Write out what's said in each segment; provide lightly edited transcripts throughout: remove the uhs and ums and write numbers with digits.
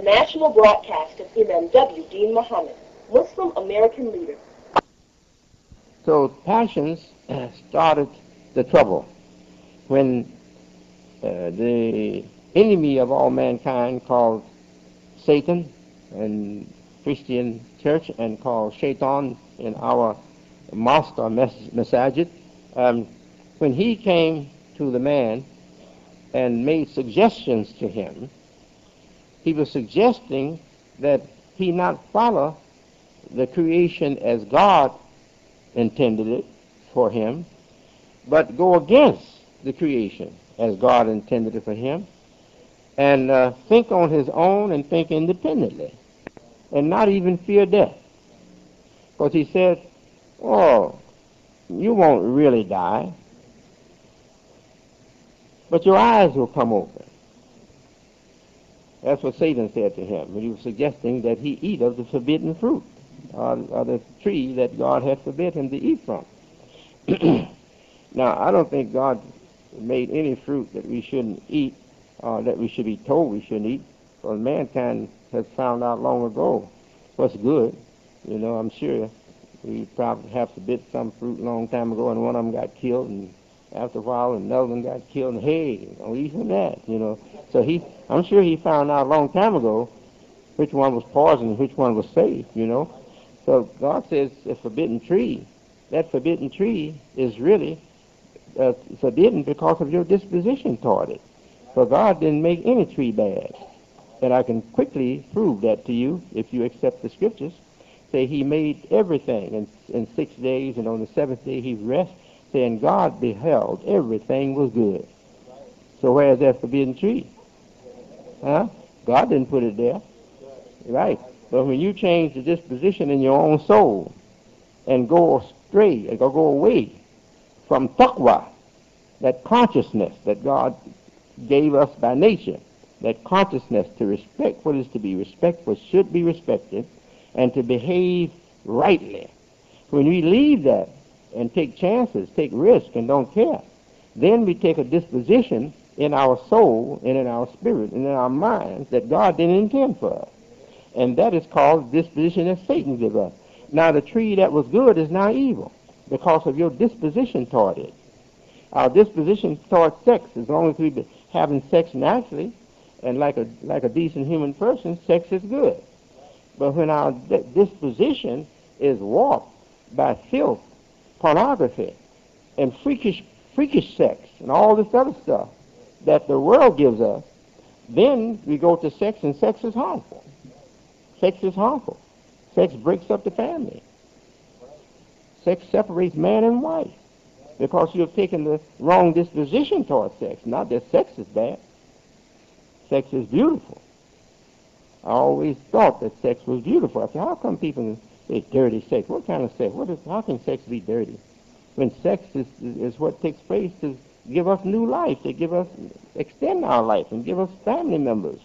national broadcast of Imam W. Dean Muhammad, Muslim American leader. So passions started the trouble when the enemy of all mankind, called Satan and Christian church, and called Shaitan in our mosque or masajid, when he came to the man and made suggestions to him, he was suggesting that he not follow the creation as God intended it for him, but go against the creation as God intended it for him, and think on his own and think independently, and not even fear death. Because he said, oh, you won't really die, but your eyes will come open. That's what Satan said to him when he was suggesting that he eat of the forbidden fruit, or the tree that God had forbid him to eat from. Now, I don't think God made any fruit that we shouldn't eat, or that we should be told we shouldn't eat, because mankind has found out long ago what's good. You know, I'm sure we probably have forbid some fruit a long time ago, and one of them got killed, and after a while another one got killed, and hey, don't eat from that, you know. So I'm sure he found out a long time ago which one was poison and which one was safe, you know. So God says a forbidden tree. That forbidden tree is really forbidden because of your disposition toward it. For God didn't make any tree bad. And I can quickly prove that to you if you accept the scriptures. Say he made everything in 6 days, and on the seventh day he rested, saying God beheld everything was good. So where is that forbidden tree? Huh? God didn't put it there. Right. But when you change the disposition in your own soul and go astray, or go away from taqwa, that consciousness that God gave us by nature, that consciousness to respect what is to be respected, what should be respected, and to behave rightly. When we leave that and take chances, take risks, and don't care, then we take a disposition in our soul and in our spirit and in our minds that God didn't intend for us. And that is called disposition that Satan gives us. Now the tree that was good is now evil because of your disposition toward it. Our disposition toward sex, as long as we've been having sex naturally and like a decent human person, sex is good. But when our disposition is warped by filth, pornography, and freakish sex, and all this other stuff that the world gives us, then we go to sex, and sex is harmful. Sex is harmful. Sex breaks up the family. Sex separates man and wife because you have taken the wrong disposition towards sex. Not that sex is bad. Sex is beautiful. I always thought that sex was beautiful. I said, how come people say dirty sex? What kind of sex? How can sex be dirty? When sex is what takes place to give us new life, to extend our life and give us family members.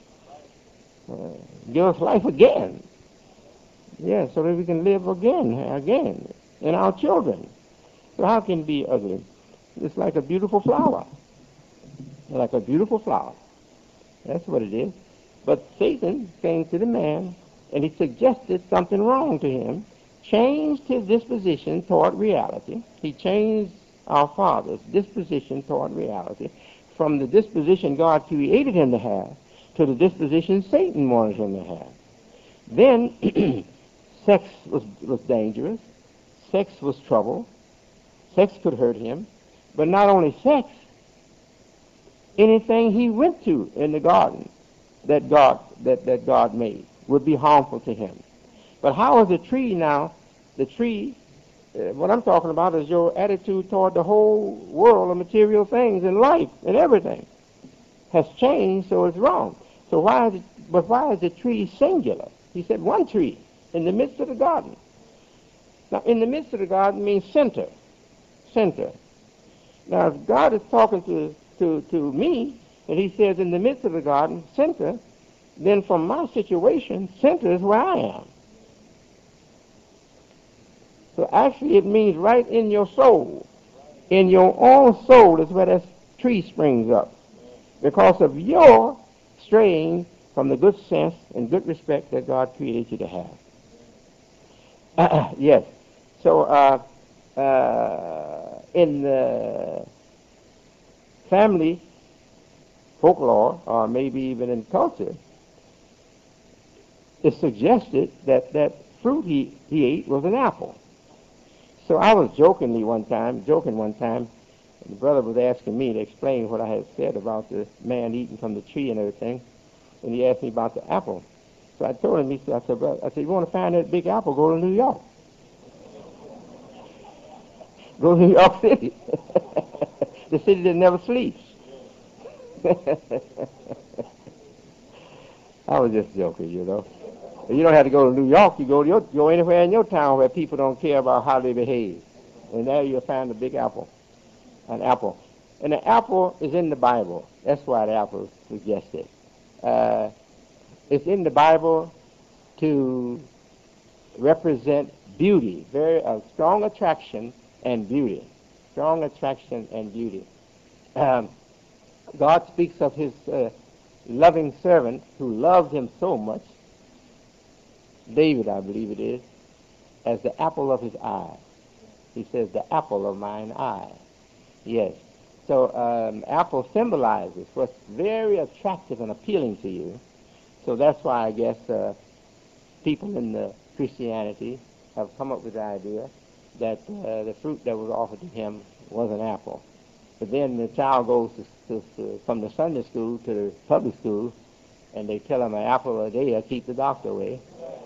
Give us life again. Yeah, so that we can live again, in our children. So how can it be ugly? It's like a beautiful flower. Like a beautiful flower. That's what it is. But Satan came to the man, and he suggested something wrong to him, changed his disposition toward reality. He changed our father's disposition toward reality from the disposition God created him to have to the disposition Satan wanted him to have. Then sex was dangerous. Sex was trouble. Sex could hurt him. But not only sex, anything he went to in the garden that God made would be harmful to him. But how is the tree now? The tree, what I'm talking about is your attitude toward the whole world of material things and life and everything has changed, so it's wrong. So why is the tree singular? He said one tree in the midst of the garden. Now, in the midst of the garden means center. Center. Now, if God is talking to me, and he says in the midst of the garden, center, then from my situation, center is where I am. So actually it means right in your soul. In your own soul is where that tree springs up. Because of your straying from the good sense and good respect that God created you to have. Yes. So in the family folklore, or maybe even in culture, it's suggested that that fruit he ate was an apple. So I was joking one time, and the brother was asking me to explain what I had said about the man eating from the tree and everything, and he asked me about the apple. So I told him, I said, brother, you want to find that big apple, go to New York. Go to New York City. The city that never sleeps. I was just joking, you know. You don't have to go to New York. You go anywhere in your town where people don't care about how they behave. And there you'll find a big apple, an apple. And the apple is in the Bible. That's why the apple is suggested. It's in the Bible to represent beauty, very strong attraction and beauty. Strong attraction and beauty. God speaks of his loving servant who loved him so much, David, I believe it is, as the apple of his eye. He says, the apple of mine eye. Yes. So apple symbolizes what's very attractive and appealing to you. So that's why I guess people in the Christianity have come up with the idea that the fruit that was offered to him was an apple. But then the child goes from the Sunday school to the public school, and they tell him an apple a day will keep the doctor away.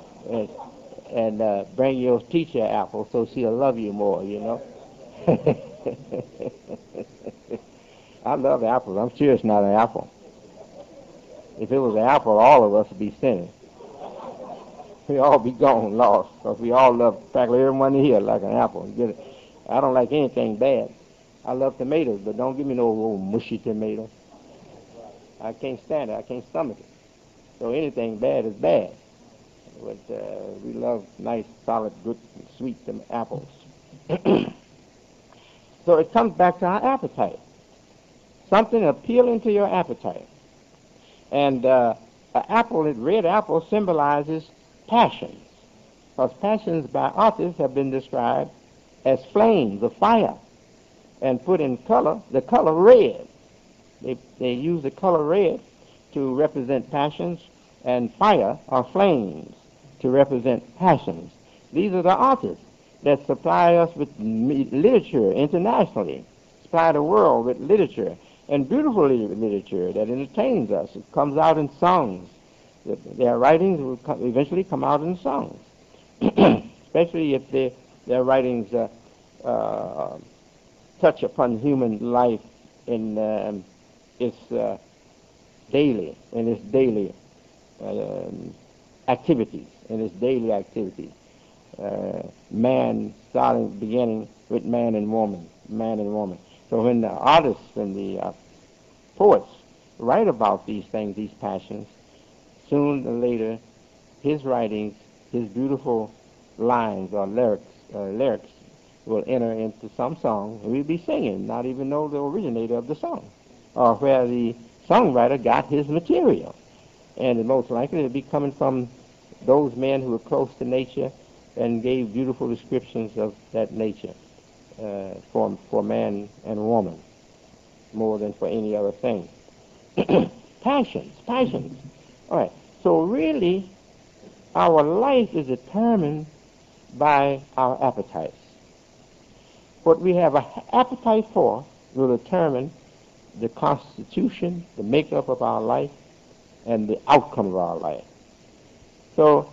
And bring your teacher an apple so she'll love you more, you know. I love apples. I'm sure it's not an apple. If it was an apple, all of us would be sinners. We'd all be gone, lost, because we all love, practically everyone here like an apple. I don't like anything bad. I love tomatoes, but don't give me no old mushy tomato. I can't stand it. I can't stomach it. So anything bad is bad. But we love nice, solid, good, sweet apples. So it comes back to our appetite. Something appealing to your appetite. And an apple, a red apple, symbolizes passions. Because passions by authors have been described as flames of fire and put in color, the color red. They use the color red to represent passions, and fire or flames to represent passions. These are the authors that supply us with literature internationally, supply the world with literature, and beautiful literature that entertains us. It comes out in songs. Their writings will eventually come out in songs, especially if their writings touch upon human life in its daily activities. Man beginning with man and woman. So when the artists and the poets write about these things, these passions, soon or later, his writings, his beautiful lines or lyrics will enter into some song, and we'll be singing, not even know the originator of the song, or where the songwriter got his material. And most likely it'll be coming from those men who were close to nature and gave beautiful descriptions of that nature for man and woman, more than for any other thing. Passions. All right. So really, our life is determined by our appetites. What we have an appetite for will determine the constitution, the makeup of our life, and the outcome of our life. So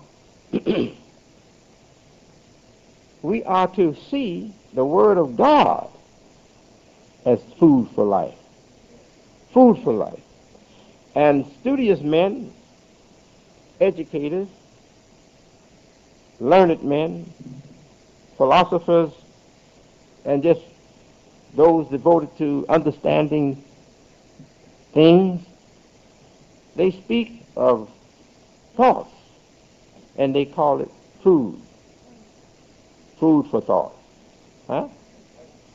we are to see the Word of God as food for life. Food for life. And studious men, educators, learned men, philosophers, and just those devoted to understanding things, they speak of thoughts, and they call it food. Food for thought. Huh?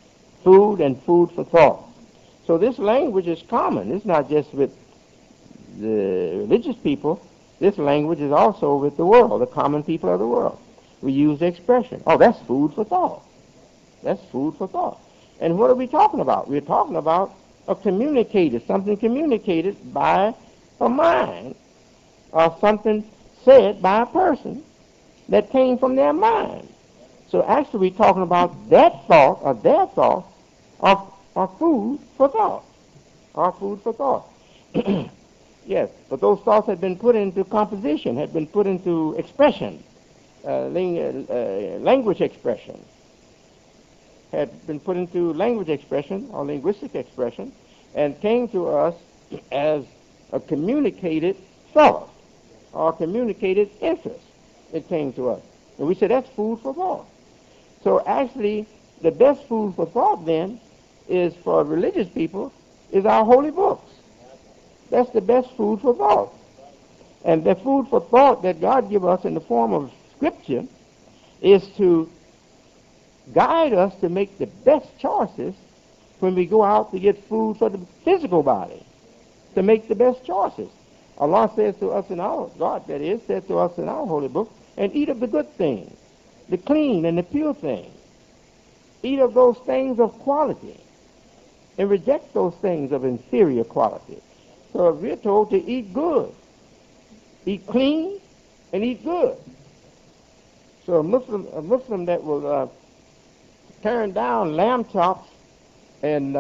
Food and food for thought. So this language is common. It's not just with the religious people, this language is also with the world, the common people of the world. We use the expression, oh, that's food for thought. That's food for thought. And what are we talking about? We're talking about something communicated by a mind, or something said by a person that came from their mind. So actually we're talking about that thought, or their thought, of food for thought. Or food for thought. Yes, but those thoughts had been put into composition, had been put into expression, language expression, had been put into language expression or linguistic expression, and came to us as a communicated thought or communicated interest. It came to us. And we said that's food for thought. So actually, the best food for thought then is for religious people is our holy books. That's the best food for thought. And the food for thought that God gives us in the form of Scripture is to guide us to make the best choices when we go out to get food for the physical body, to make the best choices. Allah says to us in our, God that is, says to us in our holy book, and eat of the good things, the clean and the pure things. Eat of those things of quality and reject those things of inferior quality. So we're told to eat good, eat clean, and eat good. So a Muslim that will turn down lamb chops and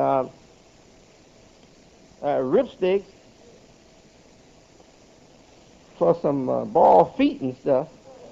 rib steaks for some boiled feet and stuff,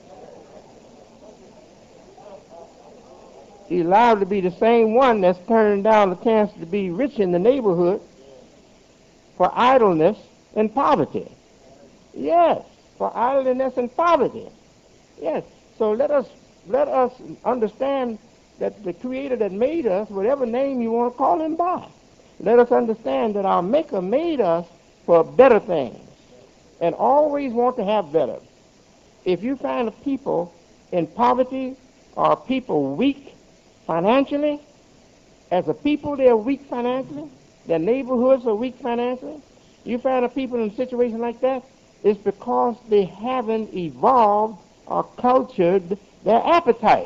he's liable to be the same one that's turning down the chance to be rich in the neighborhood for idleness and poverty. Yes, for idleness and poverty. Yes. So let us understand that the Creator that made us, whatever name you want to call him by, let us understand that our Maker made us for better things and always want to have better. If you find a people in poverty or people weak financially, as a people they're weak financially, their neighborhoods are weak financially, you find a people in a situation like that, it's because they haven't evolved or cultured their appetite.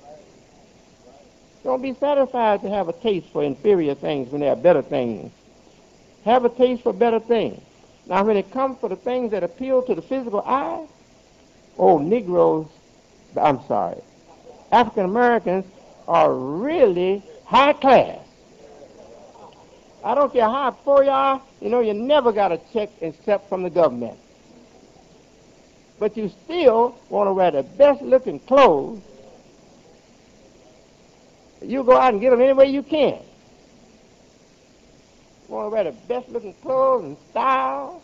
Don't be satisfied to have a taste for inferior things when there are better things. Have a taste for better things. Now, when it comes for the things that appeal to the physical eye, African Americans are really high class. I don't care how poor you are, you never got a check except from the government. But you still want to wear the best looking clothes. You go out and get them any way you can. You want to wear the best looking clothes and style.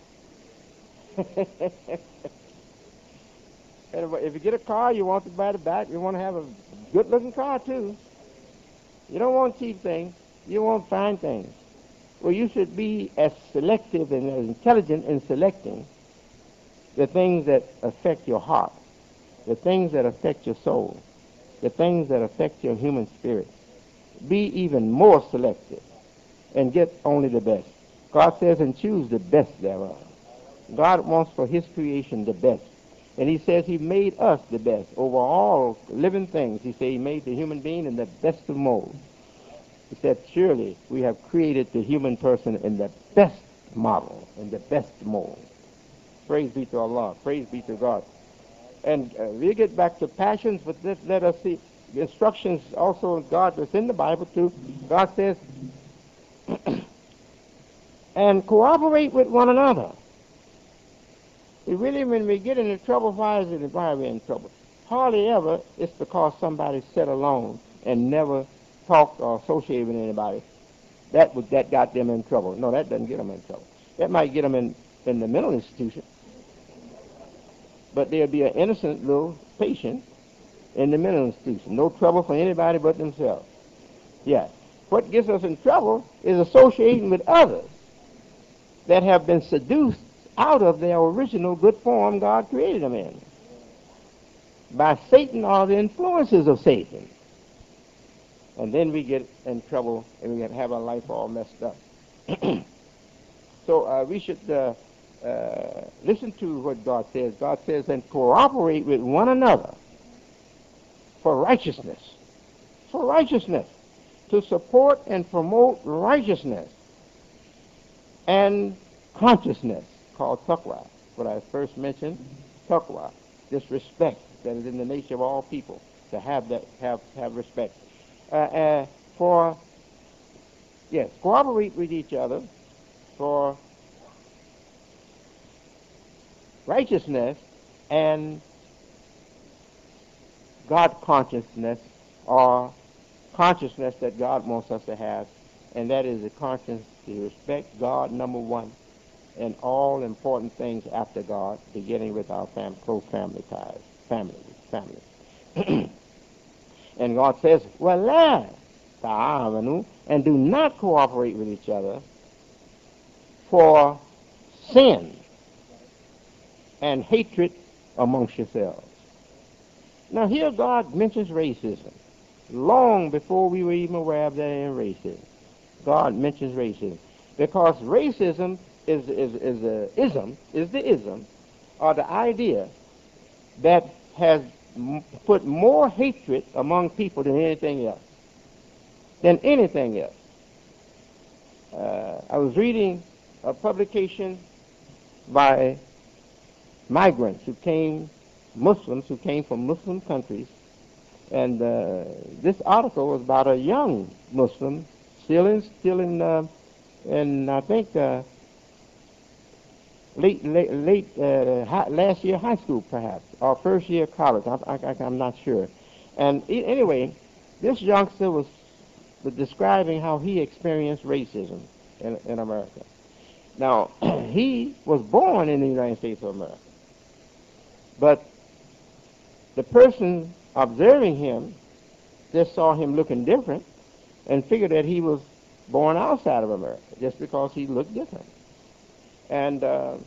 And if you get a car, you want to buy the back. You want to have a good looking car too. You don't want cheap things. You want fine things. Well, you should be as selective and as intelligent in selecting the things that affect your heart, the things that affect your soul, the things that affect your human spirit. Be even more selective and get only the best. God says, and choose the best thereof. God wants for his creation the best. And he says he made us the best over all living things. He said he made the human being in the best of molds. He said, surely we have created the human person in the best model, in the best mold. Praise be to Allah. Praise be to God. And we get back to passions, but let us see the instructions also of God that's in the Bible too. God says, and cooperate with one another. Really, when we get into trouble, why is it why we're in trouble? Hardly ever it's because somebody sat alone and never talked or associated with anybody. That got them in trouble. No, that doesn't get them in trouble. That might get them in the mental institution. But there'll be an innocent little patient in the mental institution. No trouble for anybody but themselves. Yeah. What gets us in trouble is associating with others that have been seduced out of their original good form God created them in by Satan or the influences of Satan. And then we get in trouble and we can have our life all messed up. So we should listen to what God says. God says, and cooperate with one another for righteousness. For righteousness. To support and promote righteousness and consciousness, called taqwa. What I first mentioned, taqwa. This respect that is in the nature of all people, to have that, have respect. Cooperate with each other for righteousness and God consciousness, or consciousness that God wants us to have, and that is the conscience to respect God, number one, and all important things after God, beginning with our close family ties, family. And God says, وَلَا تَعَاوَنُوا, and do not cooperate with each other for sin and hatred amongst yourselves. Now here God mentions racism. Long before we were even aware of that in racism, God mentions racism, because racism is the ism, or the idea that has put more hatred among people than anything else. I was reading a publication by migrants Muslims who came from Muslim countries, and this article was about a young Muslim still in I think last year high school perhaps, or first year college. I'm not sure. And anyway, this youngster was describing how he experienced racism in America. Now, he was born in the United States of America, but the person observing him just saw him looking different and figured that he was born outside of America just because he looked different. And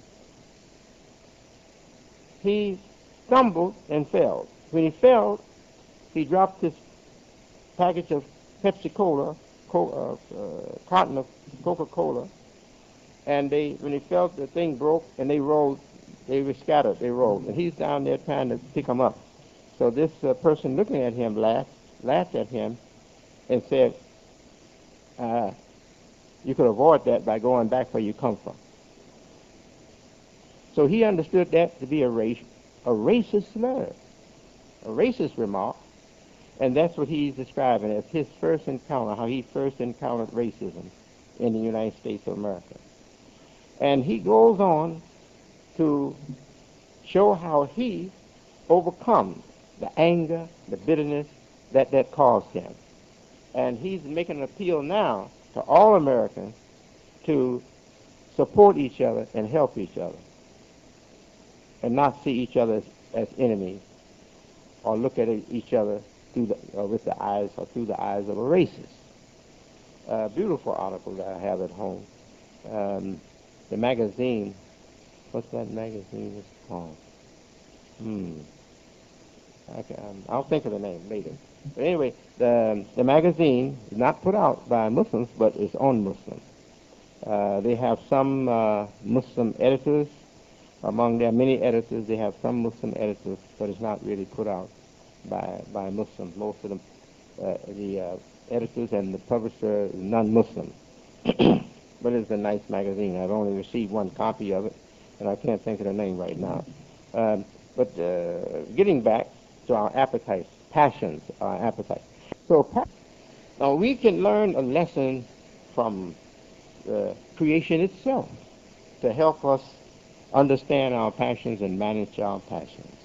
he stumbled and fell. When he fell, he dropped his package of Pepsi-Cola, carton of Coca-Cola, and when he fell, the thing broke, and they rolled. They were scattered. They rolled, and he's down there trying to pick them up. So this person looking at him laughed at him and said, you could avoid that by going back where you come from. So he understood that to be a racist slur, a racist remark, and that's what he's describing as his first encounter, how he first encountered racism in the United States of America. And he goes on to show how he overcome the anger, the bitterness that caused him. And he's making an appeal now to all Americans to support each other and help each other, and not see each other as enemies, or look at each other with the eyes or through the eyes of a racist. Beautiful article that I have at home. The magazine, what's that magazine is called? I'll think of the name later. But anyway, the magazine is not put out by Muslims, but it's on Muslims. They have some Muslim editors. Among their many editors, they have some Muslim editors, but it's not really put out by Muslims. Most of them, the editors and the publisher is non-Muslim. But it's a nice magazine. I've only received one copy of it, and I can't think of the name right now. But getting back to our appetites, passions, our appetites. So now we can learn a lesson from creation itself to help us understand our passions and manage our passions.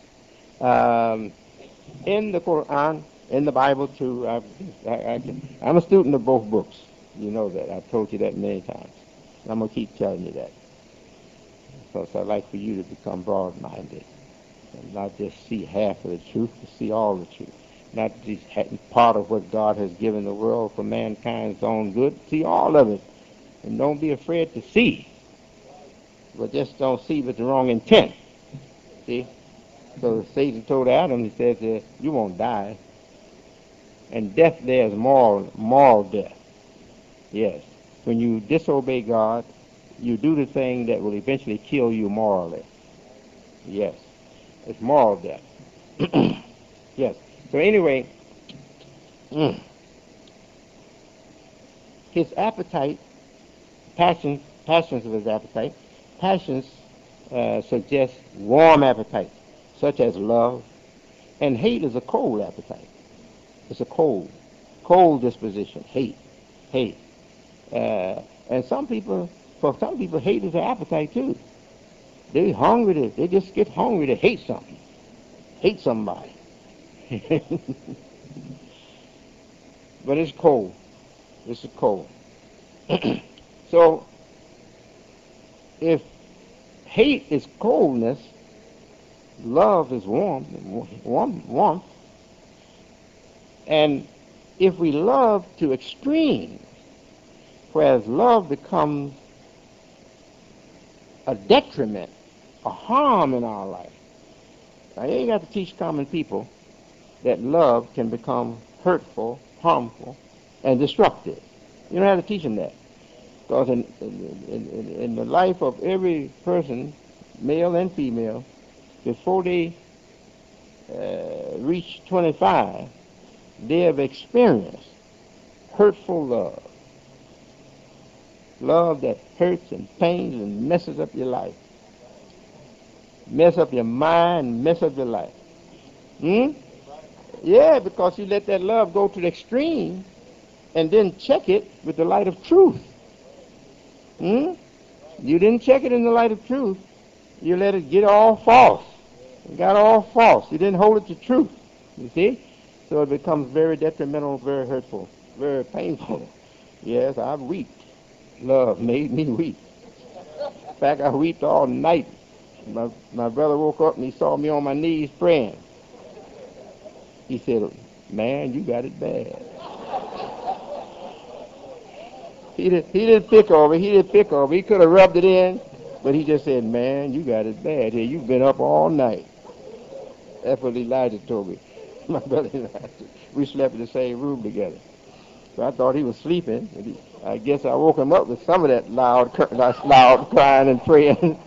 In the Quran, in the Bible too, I'm a student of both books. You know that. I've told you that many times. I'm going to keep telling you that. Because I'd like for you to become broad-minded and not just see half of the truth, but see all the truth. Not just part of what God has given the world for mankind's own good. See all of it. And don't be afraid to see. But just don't see with the wrong intent. See? So Satan told Adam, he said, you won't die. And death there is moral death. Yes. When you disobey God, you do the thing that will eventually kill you morally. Yes. It's moral death. Yes. So anyway, his appetite, passions of his appetite, passions suggest warm appetite, such as love, and hate is a cold appetite. It's a cold disposition, hate. And for some people, hate is an appetite too. They're hungry. They just get hungry to hate something, hate somebody. But it's cold. It's cold. So, if hate is coldness, love is warmth, and if we love to extremes, whereas love becomes a detriment, a harm in our life. Now, you ain't got to teach common people that love can become hurtful, harmful, and destructive. You don't have to teach them that. Because in the life of every person, male and female, before they reach 25, they have experienced hurtful love. Love that hurts and pains and messes up your life. Mess up your mind, mess up your life. Yeah, because you let that love go to the extreme and then check it with the light of truth. You didn't check it in the light of truth. You let it get all false. It got all false. You didn't hold it to truth. You see? So it becomes very detrimental, very hurtful, very painful. Yes, I've wept. Love made me weep. In fact, I wept all night. My brother woke up and he saw me on my knees praying. He said, "Man, you got it bad." He didn't pick over. He could have rubbed it in, but he just said, "Man, you got it bad here. You've been up all night." That's what Elijah told me. My brother and I, we slept in the same room together. So I thought he was sleeping. I guess I woke him up with some of that loud crying and praying.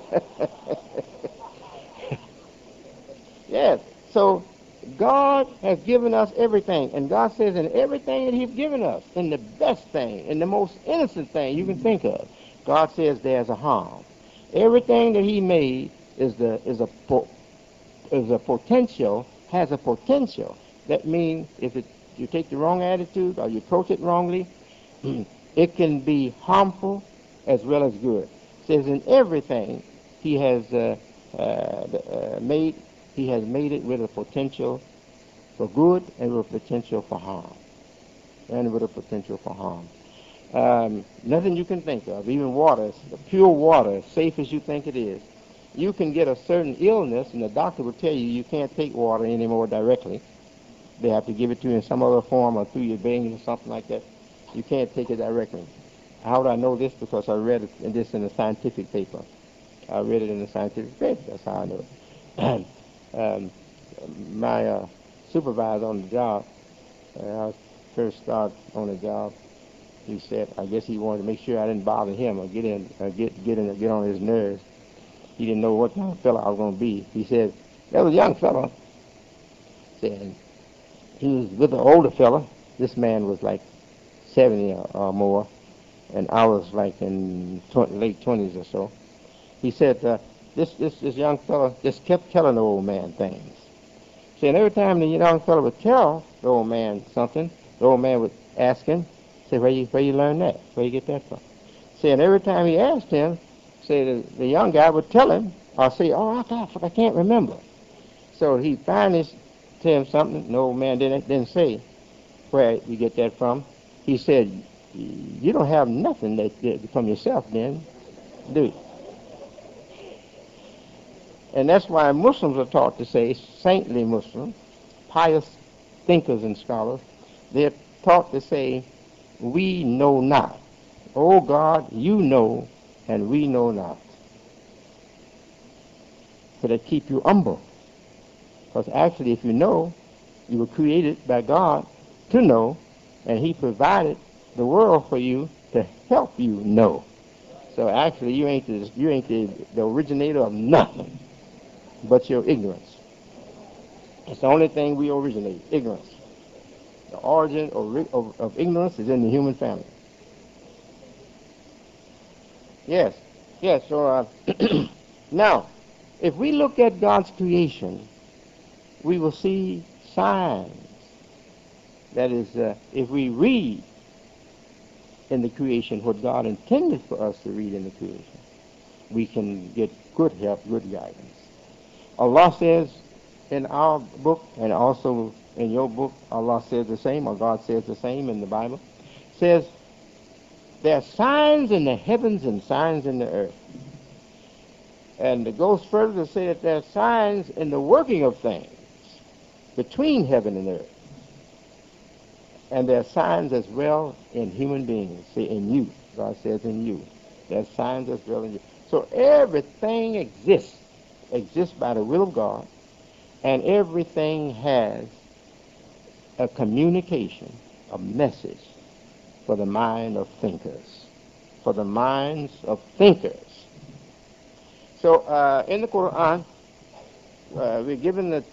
Yes. So God has given us everything. And God says in everything that he's given us, in the best thing, in the most innocent thing you can think of, God says there's a harm. Everything that he made is a potential, has a potential. That means if you take the wrong attitude or you approach it wrongly, it can be harmful as well as good. It says in everything he has made it with a potential for good and with a potential for harm. Nothing you can think of, even water, pure water, as safe as you think it is. You can get a certain illness, and the doctor will tell you can't take water anymore directly. They have to give it to you in some other form or through your veins or something like that. You can't take it directly. How do I know this? Because I read it in a scientific paper. I read it in a scientific paper. That's how I know it. My supervisor on the job, when I first started on the job, he said, I guess he wanted to make sure I didn't bother him or get on his nerves. He didn't know what kind of fellow I was going to be. He said, there was a young fellow. Said he was with an older fellow. This man was like 70 or more, and I was like in late 20s or so. He said, this young fellow just kept telling the old man things. See, and every time the young fellow would tell the old man something, the old man would ask him, say, where you learn that? Where you get that from? See, and every time he asked him, say, the young guy would tell him, or say, I can't remember. So he finally tell him something, the old man didn't say where you get that from. He said, you don't have nothing that from yourself then, do you? And that's why Muslims are taught to say, saintly Muslims, pious thinkers and scholars, they're taught to say, we know not. Oh God, you know, and we know not. So they keep you humble. Because actually, if you know, you were created by God to know, and he provided the world for you to help you know. So actually, you ain't the originator of nothing but your ignorance. It's the only thing we originate, ignorance. The origin of ignorance is in the human family. Yes. So now, if we look at God's creation, we will see signs. That is, if we read in the creation what God intended for us to read in the creation, we can get good help, good guidance. Allah says in our book, and also in your book, Allah says the same, or God says the same in the Bible, says there are signs in the heavens and signs in the earth. And it goes further to say that there are signs in the working of things between heaven and earth. And there are signs as well in human beings. See, in you. God says in you. There are signs as well in you. So everything exists by the will of God, and everything has a communication, a message for the mind of thinkers, for the minds of thinkers. So in the Quran, we're given a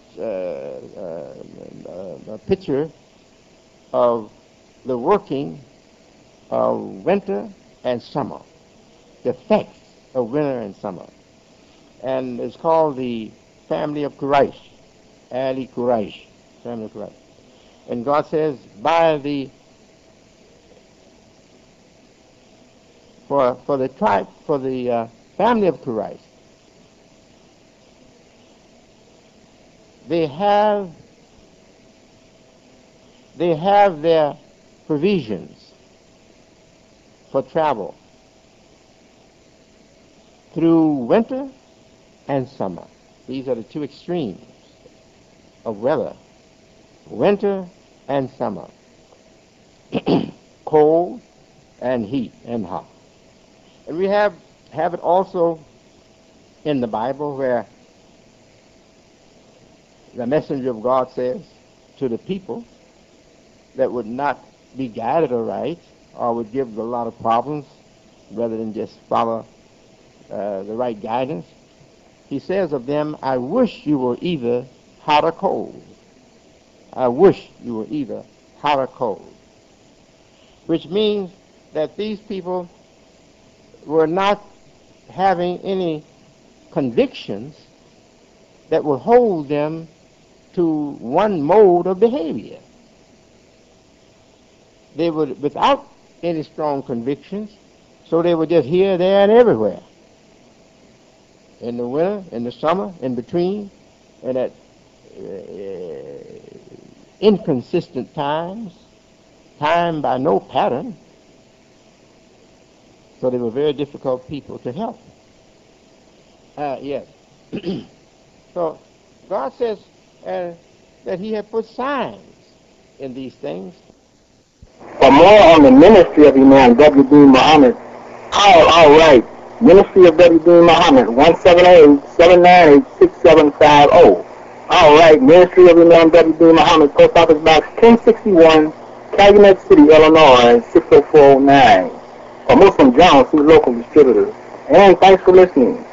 picture of the working of winter and summer, the effects of winter and summer. And it's called the family of Quraysh, Ali Quraysh, family of Quraysh. And God says, for the family of Quraysh, they have their provisions for travel through winter and summer. These are the two extremes of weather, winter and summer, cold and heat and hot. And we have it also in the Bible where the messenger of God says to the people that would not be guided aright or would give a lot of problems rather than just follow the right guidance. He says of them, I wish you were either hot or cold. I wish you were either hot or cold. Which means that these people were not having any convictions that would hold them to one mode of behavior. They were without any strong convictions, so they were just here, there, and everywhere. In the winter, in the summer, in between, and at inconsistent times, time by no pattern. So they were very difficult people to help. Yes. So God says that he had put signs in these things. For more on the ministry of Imam W. Deen Muhammad, call our right, Ministry of W. Deen Muhammad, 178-798-6750. All right, Ministry of Imam W. Deen Muhammad, Post Office Box 1061, Calumet City, Illinois, 60409. For Muslim Jones, who's local distributor. And thanks for listening.